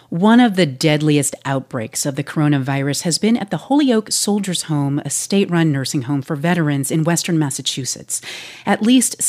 One of the deadliest outbreaks of the coronavirus has been at the Holyoke Soldiers' Home, a state-run nursing home for veterans in western Massachusetts. At least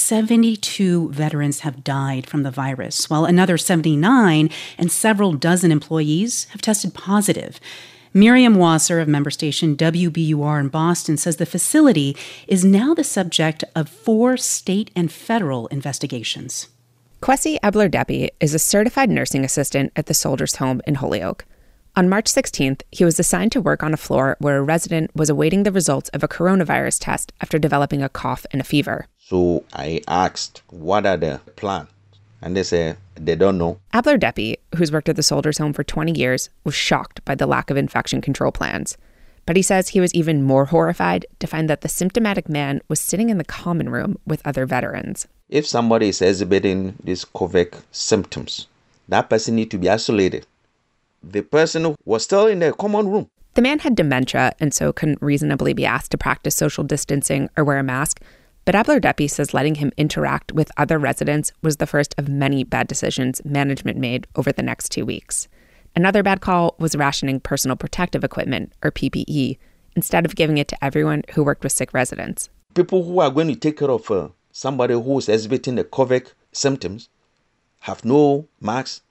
72 veterans have died from the virus, while another 79 and several dozen employees have tested positive. Miriam Wasser of member station WBUR in Boston says the facility is now the subject of 4 state and federal investigations. Kwesi Ebler-Depi is a certified nursing assistant at the Soldiers' Home in Holyoke. On March 16th, he was assigned to work on a floor where a resident was awaiting the results of a coronavirus test after developing a cough and a fever. So I asked, what are the plans? And they said they don't know. Ebler-Depi, who's worked at the Soldiers' Home for 20 years, was shocked by the lack of infection control plans. But he says he was even more horrified to find that the symptomatic man was sitting in the common room with other veterans. If somebody is exhibiting these COVID symptoms, that person needs to be isolated. The person was still in the common room. The man had dementia and so couldn't reasonably be asked to practice social distancing or wear a mask. But Ebler-Depi says letting him interact with other residents was the first of many bad decisions management made over the next 2 weeks. Another bad call was rationing personal protective equipment, or PPE, instead of giving it to everyone who worked with sick residents. People who are going to take care of somebody who is exhibiting the COVID symptoms have no masks.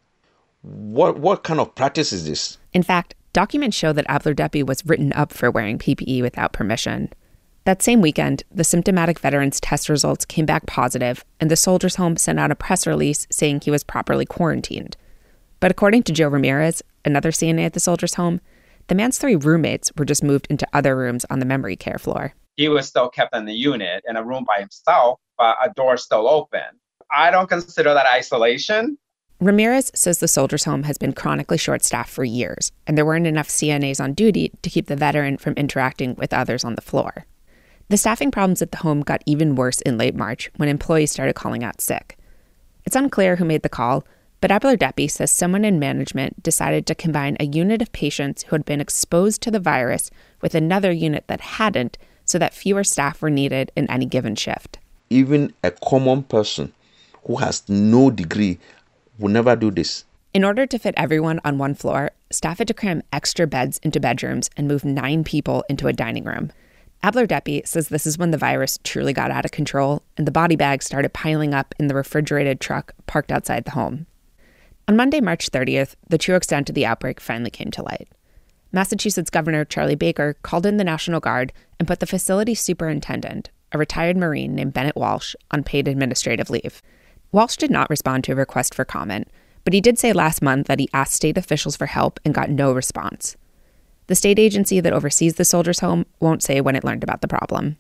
What kind of practice is this? In fact, documents show that Ebler-Depi was written up for wearing PPE without permission. That same weekend, the symptomatic veteran's test results came back positive, and the Soldiers' Home sent out a press release saying he was properly quarantined. But according to Joe Ramirez, another CNA at the Soldiers' Home, the man's 3 roommates were just moved into other rooms on the memory care floor. He was still kept in the unit in a room by himself, but a door still open. I don't consider that isolation. Ramirez says the Soldiers' Home has been chronically short-staffed for years, and there weren't enough CNAs on duty to keep the veteran from interacting with others on the floor. The staffing problems at the home got even worse in late March when employees started calling out sick. It's unclear who made the call, but Ebler-Depi says someone in management decided to combine a unit of patients who had been exposed to the virus with another unit that hadn't, so that fewer staff were needed in any given shift. Even a common person who has no degree will never do this. In order to fit everyone on one floor, staff had to cram extra beds into bedrooms and move 9 people into a dining room. Ebler-Depi says this is when the virus truly got out of control and the body bags started piling up in the refrigerated truck parked outside the home. On Monday, March 30th, the true extent of the outbreak finally came to light. Massachusetts Governor Charlie Baker called in the National Guard and put the facility's superintendent, a retired Marine named Bennett Walsh, on paid administrative leave. Walsh did not respond to a request for comment, but he did say last month that he asked state officials for help and got no response. The state agency that oversees the Soldiers' Home won't say when it learned about the problem.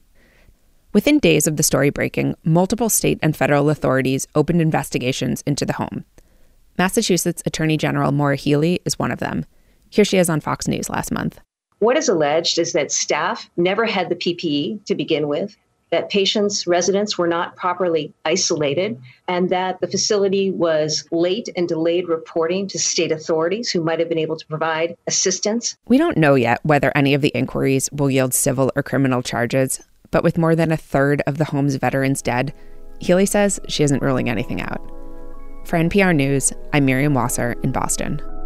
Within days of the story breaking, multiple state and federal authorities opened investigations into the home. Massachusetts Attorney General Maura Healey is one of them. Here she is on Fox News last month. What is alleged is that staff never had the PPE to begin with, that patients, residents were not properly isolated, and that the facility was late and delayed reporting to state authorities who might have been able to provide assistance. We don't know yet whether any of the inquiries will yield civil or criminal charges, but with more than a third of the home's veterans dead, Healey says she isn't ruling anything out. For NPR News, I'm Miriam Wasser in Boston.